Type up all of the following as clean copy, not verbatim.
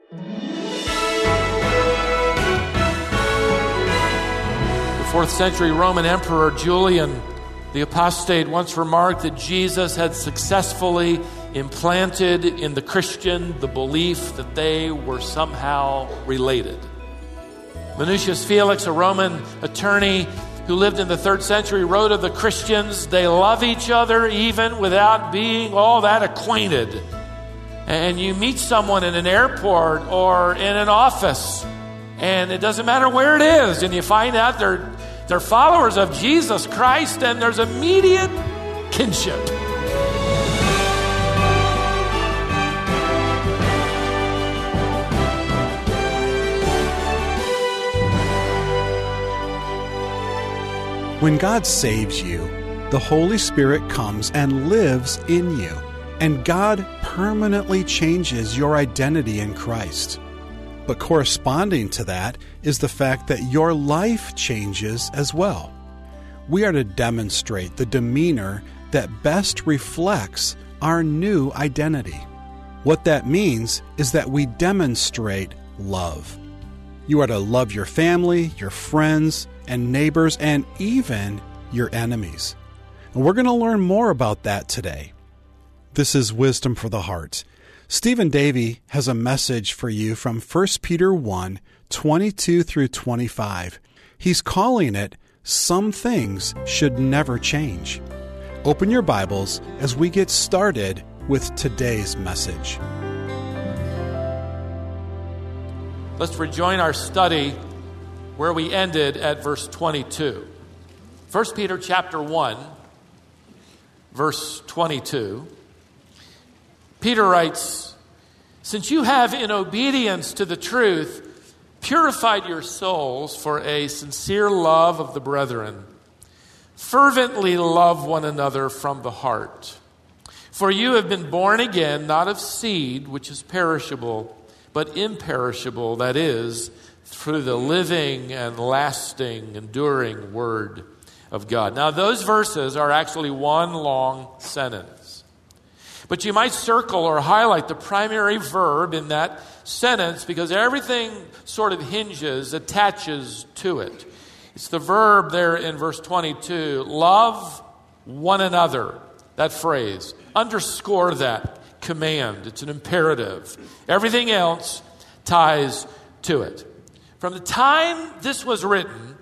The 4th century Roman Emperor Julian the Apostate once remarked that Jesus had successfully implanted in the Christian the belief that they were somehow related. Minucius Felix, a Roman attorney who lived in the 3rd century, wrote of the Christians, they love each other even without being all that acquainted. And you meet someone in an airport or in an office, and it doesn't matter where it is, and you find out they're followers of Jesus Christ, and there's immediate kinship. When God saves you, the Holy Spirit comes and lives in you, and God permanently changes your identity in Christ. But corresponding to that is the fact that your life changes as well. We are to demonstrate the demeanor that best reflects our new identity. What that means is that we demonstrate love. You are to love your family, your friends, and neighbors, and even your enemies. And we're going to learn more about that today. This is Wisdom for the Heart. Stephen Davey has a message for you from 1 Peter 1, 22 through 25. He's calling it, Some Things Should Never Change. Open your Bibles as we get started with today's message. Let's rejoin our study where we ended at verse 22. 1 Peter chapter 1, verse 22. Peter writes, "Since you have, in obedience to the truth, purified your souls for a sincere love of the brethren, fervently love one another from the heart. For you have been born again, not of seed, which is perishable, but imperishable, that is, through the living and lasting, enduring Word of God." Now, those verses are actually one long sentence. But you might circle or highlight the primary verb in that sentence because everything sort of attaches to it. It's the verb there in verse 22, love one another. That phrase. Underscore that command. It's an imperative. Everything else ties to it. From the time this was written,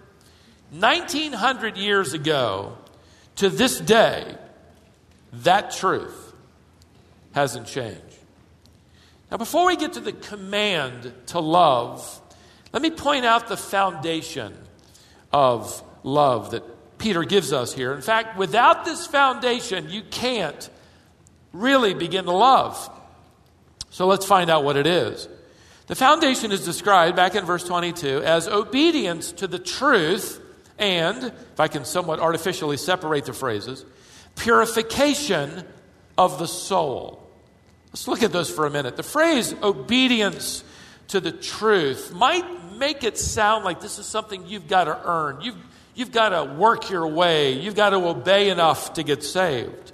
1900 years ago, to this day, that truth hasn't changed. Now, before we get to the command to love, let me point out the foundation of love that Peter gives us here. In fact, without this foundation, you can't really begin to love. So let's find out what it is. The foundation is described back in verse 22 as obedience to the truth and, if I can somewhat artificially separate the phrases, purification of the soul. Let's look at those for a minute. The phrase obedience to the truth might make it sound like this is something you've got to earn. You've got to work your way. You've got to obey enough to get saved.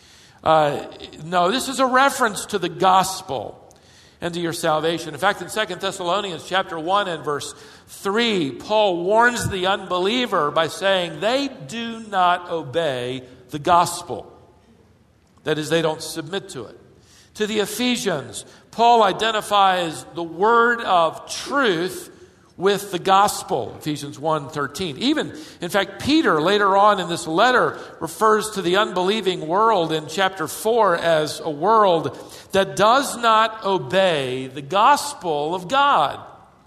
No, this is a reference to the gospel and to your salvation. In fact, in 2 Thessalonians chapter 1 and verse 3, Paul warns the unbeliever by saying they do not obey the gospel. That is, they don't submit to it. To the Ephesians, Paul identifies the word of truth with the gospel, Ephesians 1:13. Even, in fact, Peter later on in this letter refers to the unbelieving world in chapter 4 as a world that does not obey the gospel of God.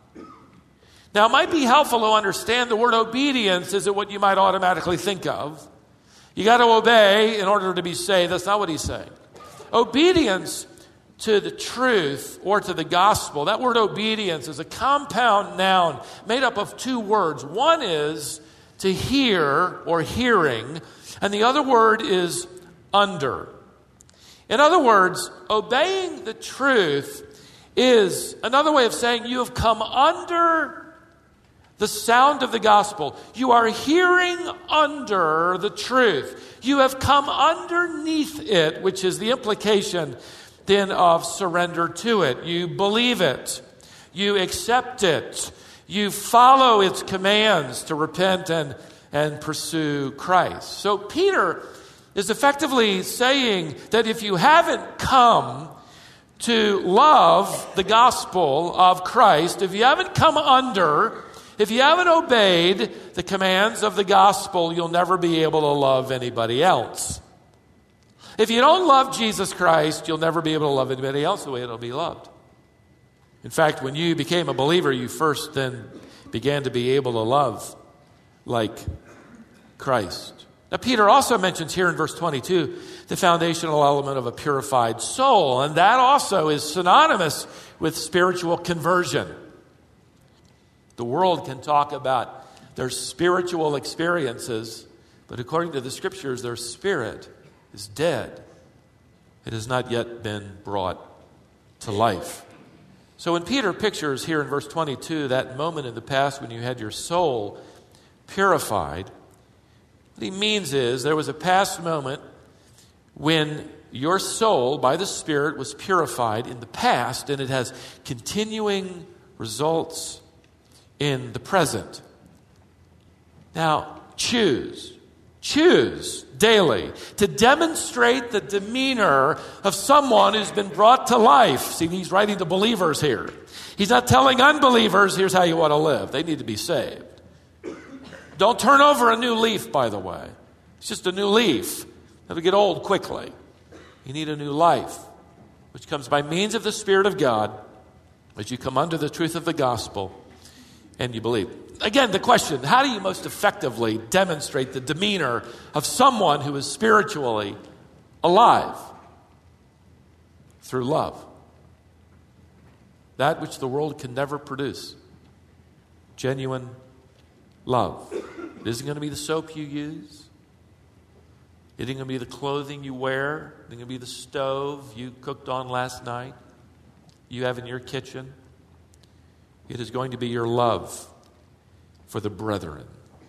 Now, it might be helpful to understand the word obedience isn't what you might automatically think of. You got to obey in order to be saved. That's not what he's saying. Obedience to the truth or to the gospel. That word obedience is a compound noun made up of two words. One is to hear or hearing, and the other word is under. In other words, obeying the truth is another way of saying you have come under the sound of the gospel. You are hearing under the truth. You have come underneath it, which is the implication then of surrender to it. You believe it. You accept it. You follow its commands to repent and pursue Christ. So Peter is effectively saying that if you haven't come to love the gospel of Christ, if you haven't come under, if you haven't obeyed the commands of the gospel, you'll never be able to love anybody else. If you don't love Jesus Christ, you'll never be able to love anybody else the way it'll be loved. In fact, when you became a believer, you first then began to be able to love like Christ. Now, Peter also mentions here in verse 22 the foundational element of a purified soul, and that also is synonymous with spiritual conversion. The world can talk about their spiritual experiences, but according to the Scriptures, their spirit is dead. It has not yet been brought to life. So when Peter pictures here in verse 22 that moment in the past when you had your soul purified, what he means is there was a past moment when your soul, by the Spirit, was purified in the past, and it has continuing results in the present. Now, choose daily to demonstrate the demeanor of someone who's been brought to life. See, he's writing to believers here. He's not telling unbelievers, here's how you want to live. They need to be saved. Don't turn over a new leaf, by the way. It's just a new leaf. It'll get old quickly. You need a new life, which comes by means of the Spirit of God as you come under the truth of the gospel and you believe. Again, the question, how do you most effectively demonstrate the demeanor of someone who is spiritually alive? Through love. That which the world can never produce. Genuine love. It isn't going to be the soap you use. It isn't going to be the clothing you wear. It isn't going to be the stove you cooked on last night, you have in your kitchen. It is going to be your love for the brethren.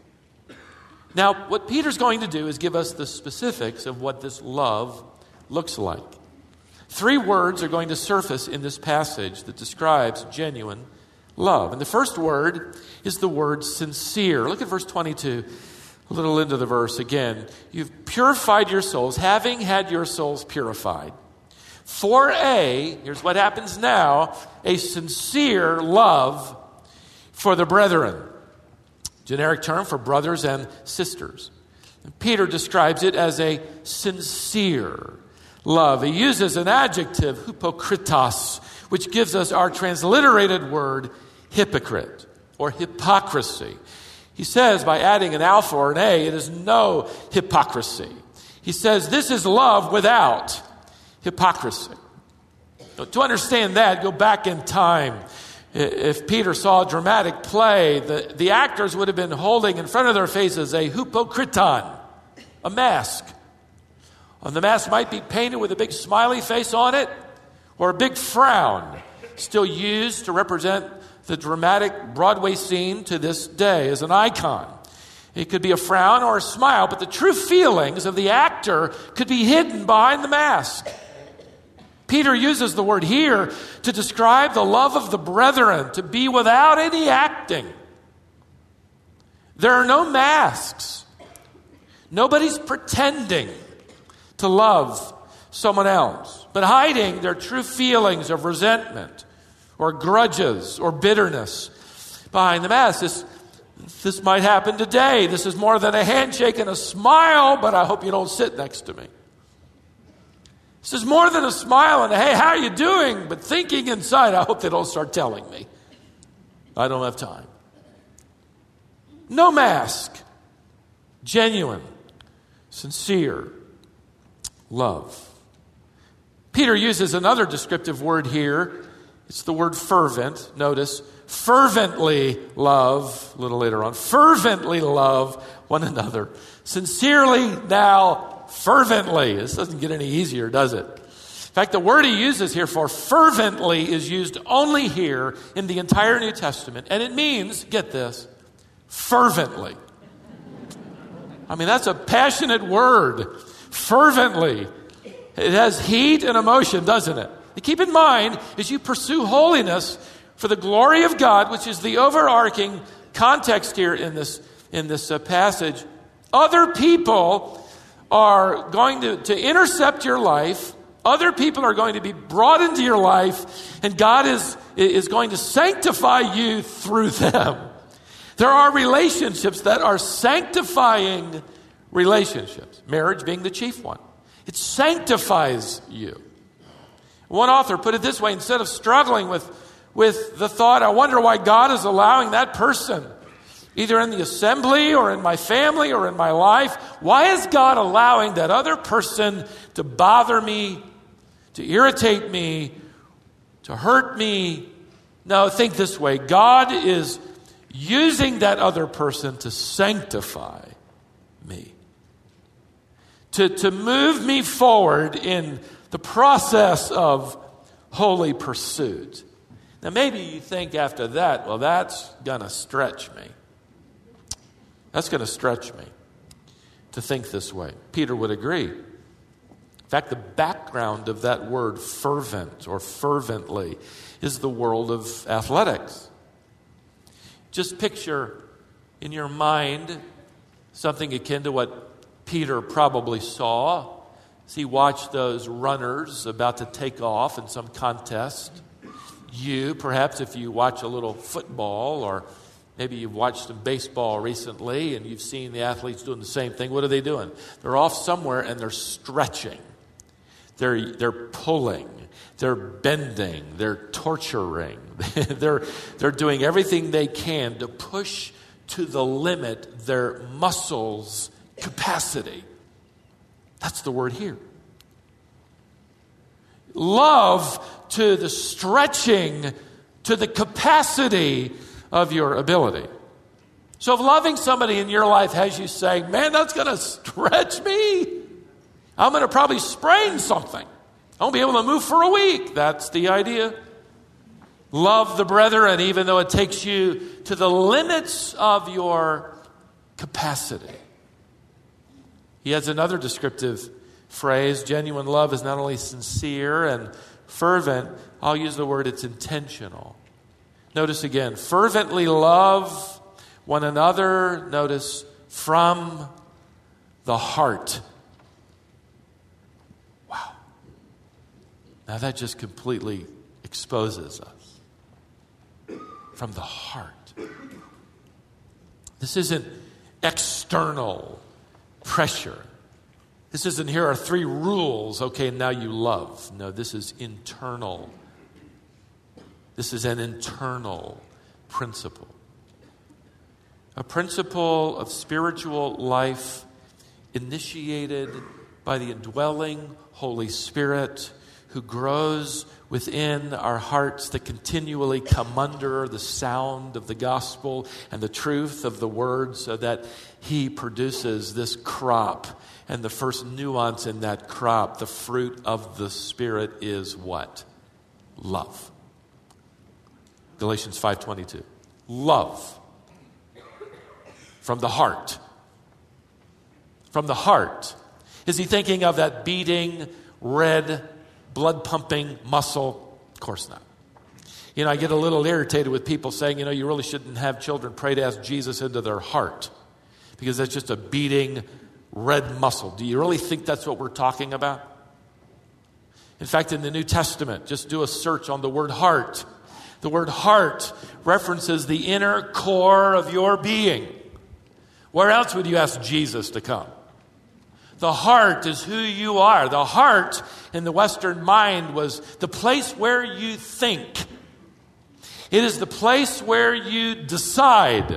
Now, what Peter's going to do is give us the specifics of what this love looks like. 3 words are going to surface in this passage that describes genuine love. And the first word is the word sincere. Look at verse 22, a little into the verse again. You've purified your souls, having had your souls purified. Here's what happens now, a sincere love for the brethren. Generic term for brothers and sisters. And Peter describes it as a sincere love. He uses an adjective, hypokritos, which gives us our transliterated word hypocrite or hypocrisy. He says by adding an alpha or an A, it is no hypocrisy. He says this is love without hypocrisy. Now, to understand that, go back in time. If Peter saw a dramatic play, the actors would have been holding in front of their faces a hypokriton, a mask. And the mask might be painted with a big smiley face on it or a big frown, still used to represent the dramatic Broadway scene to this day as an icon. It could be a frown or a smile, but the true feelings of the actor could be hidden behind the mask. Peter uses the word here to describe the love of the brethren, to be without any acting. There are no masks. Nobody's pretending to love someone else, but hiding their true feelings of resentment or grudges or bitterness behind the mask. This might happen today. This is more than a handshake and a smile, but I hope you don't sit next to me. This is more than a smile and a, hey, how are you doing? But thinking inside, I hope they don't start telling me. I don't have time. No mask. Genuine, sincere love. Peter uses another descriptive word here. It's the word fervent. Notice, fervently love, a little later on, fervently love one another. Sincerely now, fervently. This doesn't get any easier, does it? In fact, the word he uses here for fervently is used only here in the entire New Testament. And it means, get this, fervently. I mean, that's a passionate word. Fervently. It has heat and emotion, doesn't it? And keep in mind, as you pursue holiness, for the glory of God, which is the overarching context here in this passage. Other people are going to intercept your life. Other people are going to be brought into your life, and God is going to sanctify you through them. There are relationships that are sanctifying relationships, marriage being the chief one. It sanctifies you. One author put it this way: instead of struggling with the thought, I wonder why God is allowing that person, either in the assembly or in my family or in my life, why is God allowing that other person to bother me, to irritate me, to hurt me? No, think this way: God is using that other person to sanctify me, to move me forward in the process of holy pursuit. Now, maybe you think after that, well, that's going to stretch me. That's going to stretch me to think this way. Peter would agree. In fact, the background of that word fervent or fervently is the world of athletics. Just picture in your mind something akin to what Peter probably saw as he watched those runners about to take off in some contest. You, perhaps if you watch a little football, or maybe you've watched some baseball recently and you've seen the athletes doing the same thing. What are they doing? They're off somewhere and they're stretching. They're pulling. They're bending. They're torturing. They're doing everything they can to push to the limit their muscles' capacity. That's the word here. Love to the stretching, to the capacity of your ability. So if loving somebody in your life has you saying, man, that's going to stretch me, I'm going to probably sprain something, I won't be able to move for a week. That's the idea. Love the brethren, even though it takes you to the limits of your capacity. He has another descriptive phrase. Genuine love is not only sincere and fervent. I'll use the word, it's intentional. Notice again, fervently love one another. Notice, from the heart. Wow. Now that just completely exposes us. From the heart. This isn't external pressure. This isn't, here are 3 rules, okay, now you love. No, this is internal. This is an internal principle. A principle of spiritual life initiated by the indwelling Holy Spirit, who grows within our hearts, that continually come under the sound of the gospel and the truth of the word, so that he produces this crop. And the first nuance in that crop, the fruit of the Spirit, is what? Love. Galatians 5:22. Love. From the heart. From the heart. Is he thinking of that beating, red, blood-pumping muscle? Of course not. You know, I get a little irritated with people saying, you know, you really shouldn't have children pray to ask Jesus into their heart, because that's just a beating, red muscle. Do you really think that's what we're talking about? In fact, in the New Testament, just do a search on the word heart. The word heart references the inner core of your being. Where else would you ask Jesus to come? The heart is who you are. The heart in the Western mind was the place where you think. It is the place where you decide.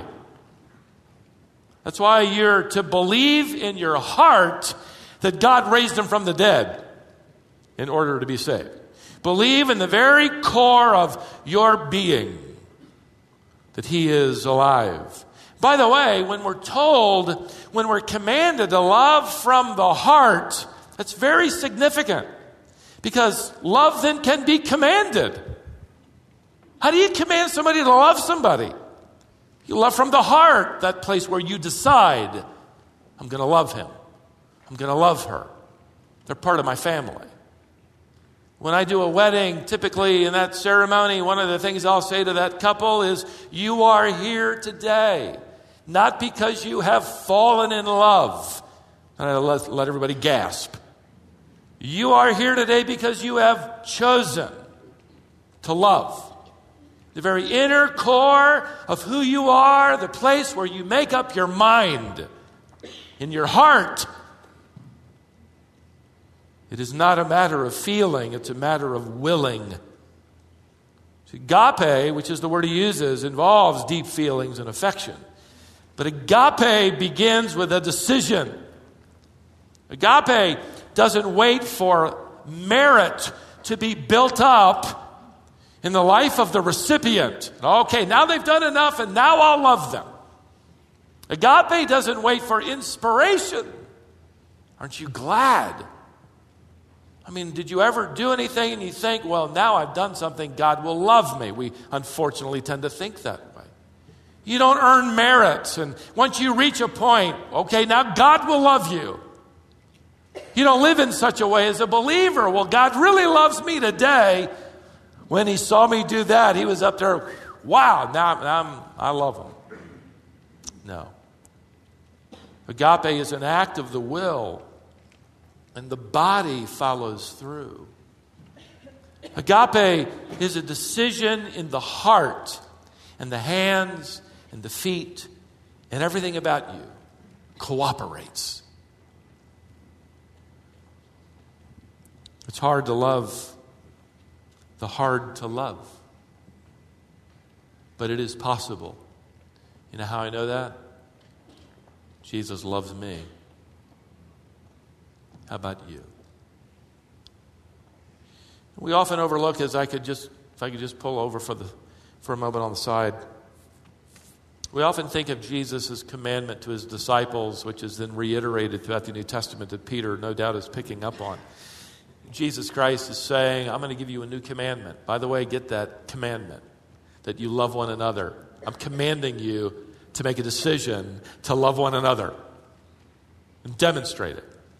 That's why you're to believe in your heart that God raised him from the dead in order to be saved. Believe in the very core of your being that he is alive. By the way, when we're commanded to love from the heart, that's very significant, because love then can be commanded. How do you command somebody to love somebody? You love from the heart, that place where you decide, I'm going to love him. I'm going to love her. They're part of my family. When I do a wedding, typically in that ceremony, one of the things I'll say to that couple is, you are here today, not because you have fallen in love. And I let everybody gasp. You are here today because you have chosen to love. The very inner core of who you are, the place where you make up your mind, in your heart. It is not a matter of feeling, it's a matter of willing. See, agape, which is the word he uses, involves deep feelings and affection. But agape begins with a decision. Agape doesn't wait for merit to be built up in the life of the recipient. Okay, now they've done enough and now I'll love them. Agape doesn't wait for inspiration. Aren't you glad? I mean, did you ever do anything and you think, well, now I've done something, God will love me? We unfortunately tend to think that way. You don't earn merit, and once you reach a point, okay, now God will love you. You don't live in such a way as a believer. Well, God really loves me today. When he saw me do that, he was up there, wow, now I love him. No. Agape is an act of the will, and the body follows through. Agape is a decision in the heart, and the hands, and the feet, and everything about you cooperates. It's hard to love the hard to love, but it is possible. You know how I know that? Jesus loves me. How about you? We often overlook, if I could just pull over for a moment on the side. We often think of Jesus' commandment to his disciples, which is then reiterated throughout the New Testament that Peter no doubt is picking up on. Jesus Christ is saying, I'm going to give you a new commandment. By the way, get that commandment, that you love one another. I'm commanding you to make a decision to love one another and demonstrate it.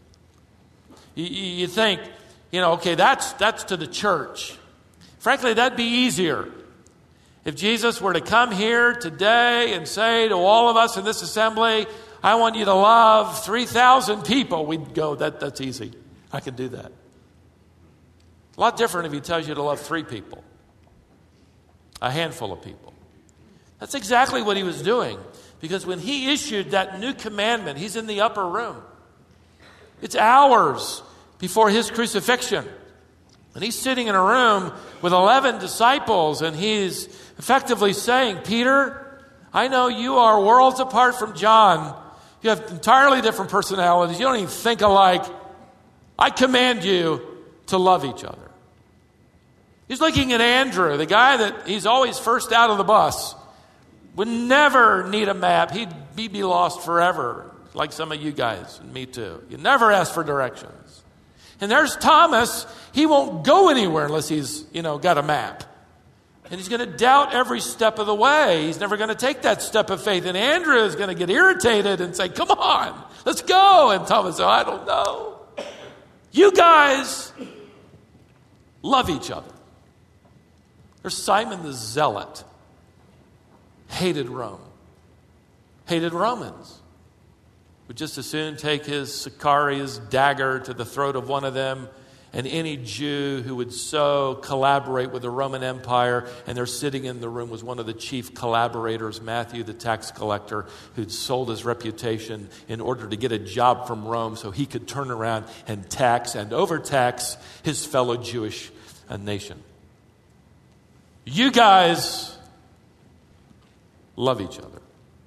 You think, okay, that's to the church. Frankly, that'd be easier. If Jesus were to come here today and say to all of us in this assembly, I want you to love 3,000 people, we'd go, that's easy. I can do that. A lot different if he tells you to love 3 people, a handful of people. That's exactly what he was doing, because when he issued that new commandment, he's in the upper room. It's hours before his crucifixion. And he's sitting in a room with 11 disciples, and he's effectively saying, Peter, I know you are worlds apart from John. You have entirely different personalities. You don't even think alike. I command you to love each other. He's looking at Andrew, the guy that he's always first out of the bus. Would never need a map. He'd be lost forever, like some of you guys, and me too. You never ask for directions. And there's Thomas. He won't go anywhere unless he's, got a map. And he's going to doubt every step of the way. He's never going to take that step of faith. And Andrew is going to get irritated and say, come on, let's go. And Thomas said, I don't know. You guys love each other. There's Simon the Zealot. Hated Rome. Hated Romans. Would just as soon take his Sicarius dagger to the throat of one of them, and any Jew who would so collaborate with the Roman Empire. And there sitting in the room was one of the chief collaborators, Matthew the tax collector, who'd sold his reputation in order to get a job from Rome so he could turn around and tax and overtax his fellow Jewish nation. You guys love each other.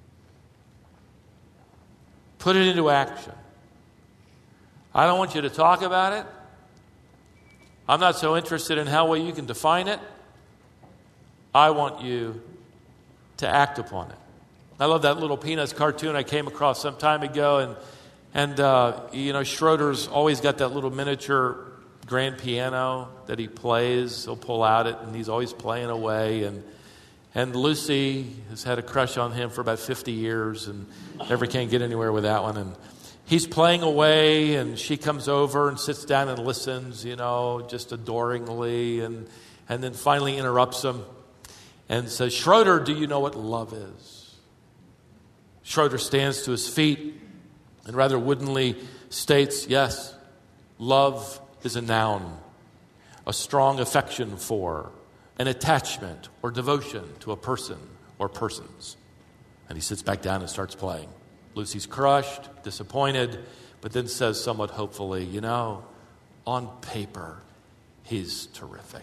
Put it into action. I don't want you to talk about it. I'm not so interested in how well you can define it. I want you to act upon it. I love that little Peanuts cartoon I came across some time ago, and Schroeder's always got that little miniature grand piano that he plays. He'll pull out it, and he's always playing away. And Lucy has had a crush on him for about 50 years and never can get anywhere with that one. And he's playing away, and she comes over and sits down and listens, just adoringly, and then finally interrupts him and says, "Schroeder, do you know what love is?" Schroeder stands to his feet and rather woodenly states, "Yes, love is a noun, a strong affection for, an attachment or devotion to a person or persons." And he sits back down and starts playing. Lucy's crushed, disappointed, but then says somewhat hopefully, on paper, he's terrific.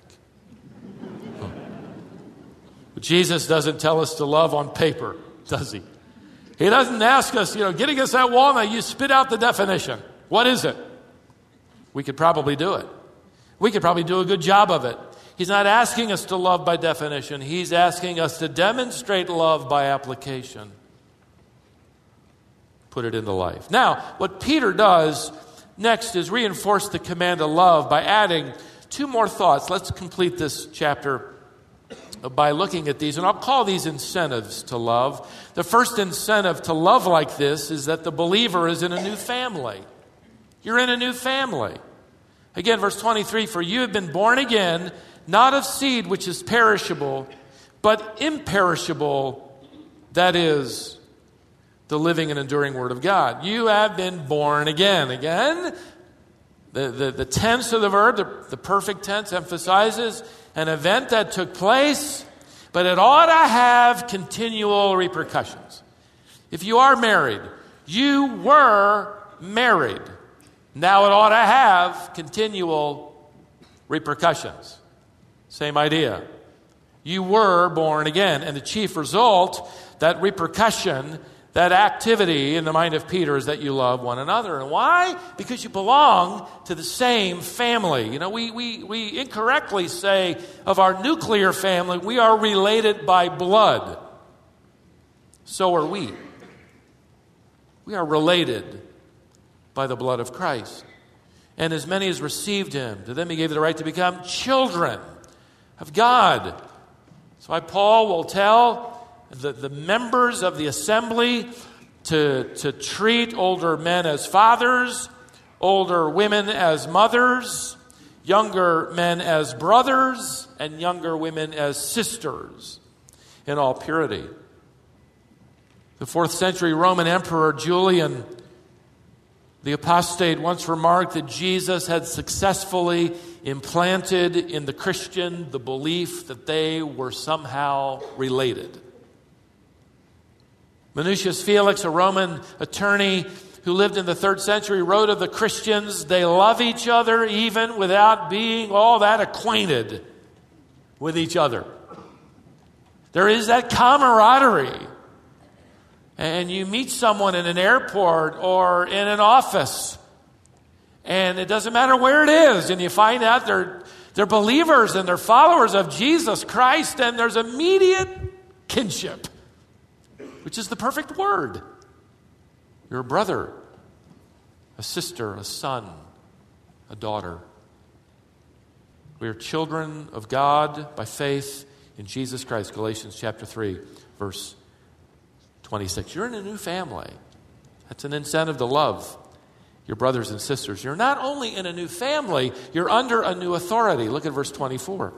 But Jesus doesn't tell us to love on paper, does he? He doesn't ask us, get against that wall, now you spit out the definition. What is it? We could probably do it. We could probably do a good job of it. He's not asking us to love by definition. He's asking us to demonstrate love by application. Put it into life. Now, what Peter does next is reinforce the command to love by adding two more thoughts. Let's complete this chapter by looking at these, and I'll call these incentives to love. The first incentive to love like this is that the believer is in a new family. You're in a new family. Again, verse 23, "For you have been born again, not of seed which is perishable, but imperishable, that is, the living and enduring Word of God." You have been born again. Again, the tense of the verb, the perfect tense, emphasizes an event that took place, but it ought to have continual repercussions. If you are married, you were married. Now it ought to have continual repercussions. Same idea. You were born again. And the chief result, that repercussion, that activity in the mind of Peter is that you love one another. And why? Because you belong to the same family. We incorrectly say of our nuclear family, we are related by blood. So are we. We are related by the blood of Christ. And as many as received him, to them he gave the right to become children of God. That's why Paul will tell the members of the assembly to treat older men as fathers, older women as mothers, younger men as brothers, and younger women as sisters in all purity. The 4th century Roman Emperor Julian the apostate once remarked that Jesus had successfully implanted in the Christian the belief that they were somehow related. Minucius Felix, a Roman attorney who lived in the 3rd century, wrote of the Christians, they love each other even without being all that acquainted with each other. There is that camaraderie. And you meet someone in an airport or in an office, and it doesn't matter where it is, and you find out they're believers and they're followers of Jesus Christ, and there's immediate kinship, which is the perfect word. You're a brother, a sister, a son, a daughter. We are children of God by faith in Jesus Christ. Galatians chapter 3, verse 26. You're in a new family. That's an incentive to love your brothers and sisters. You're not only in a new family, you're under a new authority. Look at verse 24.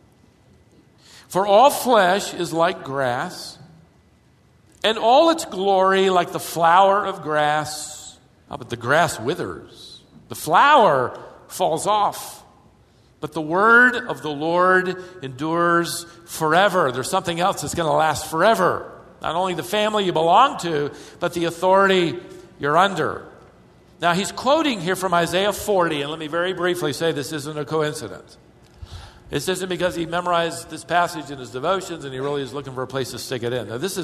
"For all flesh is like grass, and all its glory like the flower of grass. But the grass withers, the flower falls off. But the word of the Lord endures forever." There's something else that's going to last forever. Not only the family you belong to, but the authority you're under. Now, he's quoting here from Isaiah 40, and let me very briefly say this isn't a coincidence. This isn't because he memorized this passage in his devotions and he really is looking for a place to stick it in. Now, this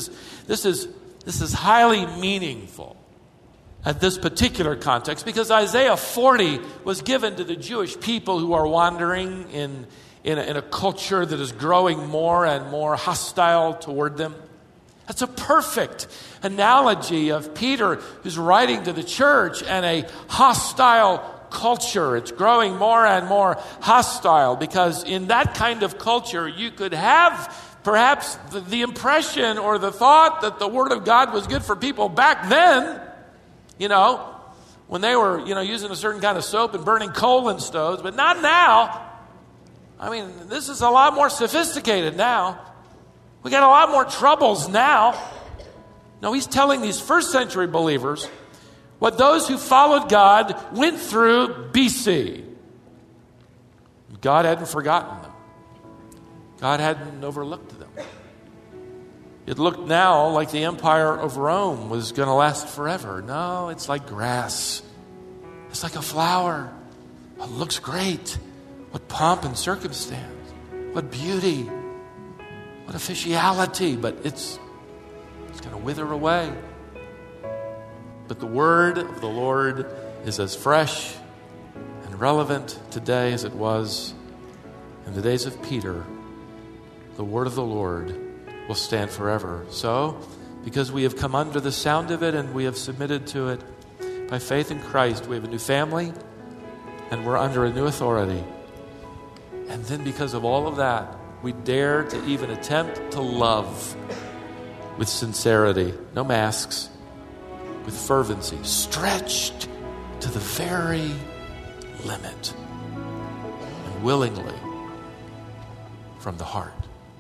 is highly meaningful at this particular context because Isaiah 40 was given to the Jewish people who are wandering in a culture that is growing more and more hostile toward them. That's a perfect analogy of Peter who's writing to the church and a hostile culture. It's growing more and more hostile because in that kind of culture you could have perhaps the impression or the thought that the Word of God was good for people back then, when they were, using a certain kind of soap and burning coal in stoves, but not now. I mean, this is a lot more sophisticated now. We got a lot more troubles now. No, he's telling these first century believers what those who followed God went through BC. God hadn't forgotten them. God hadn't overlooked them. It looked now like the empire of Rome was going to last forever. No, it's like grass. It's like a flower. It looks great. What pomp and circumstance. What beauty. What officiality. But it's going to wither away. But the word of the Lord is as fresh and relevant today as it was in the days of Peter. The word of the Lord will stand forever. So, because we have come under the sound of it and we have submitted to it, by faith in Christ, we have a new family and we're under a new authority. And then because of all of that, we dare to even attempt to love with sincerity, no masks, with fervency, stretched to the very limit, and willingly from the heart.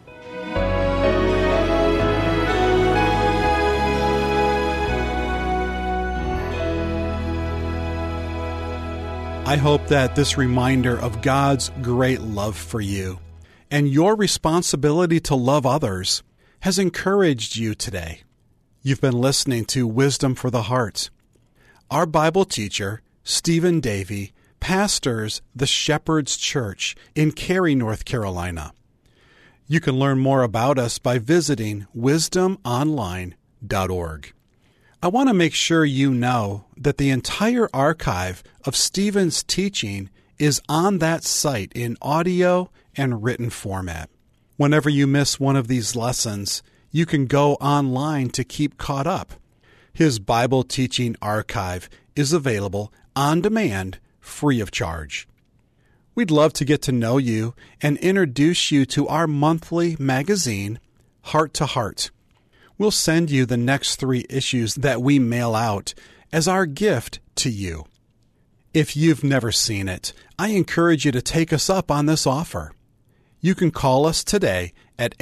I hope that this reminder of God's great love for you and your responsibility to love others has encouraged you today. You've been listening to Wisdom for the Heart. Our Bible teacher, Stephen Davey, pastors the Shepherd's Church in Cary, North Carolina. You can learn more about us by visiting wisdomonline.org. I want to make sure you know that the entire archive of Stephen's teaching is on that site in audio and written format. Whenever you miss one of these lessons, you can go online to keep caught up. His Bible teaching archive is available on demand, free of charge. We'd love to get to know you and introduce you to our monthly magazine, Heart to Heart. We'll send you the next 3 issues that we mail out as our gift to you. If you've never seen it, I encourage you to take us up on this offer. You can call us today at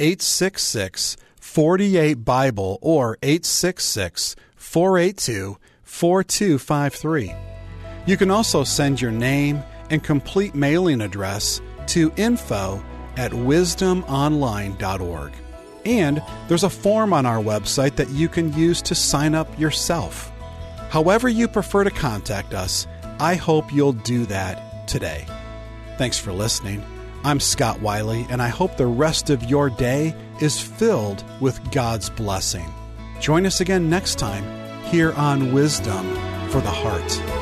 866-48-BIBLE or 866-482-4253. You can also send your name and complete mailing address to info@wisdomonline.org. And there's a form on our website that you can use to sign up yourself. However you prefer to contact us, I hope you'll do that today. Thanks for listening. I'm Scott Wiley, and I hope the rest of your day is filled with God's blessing. Join us again next time here on Wisdom for the Heart.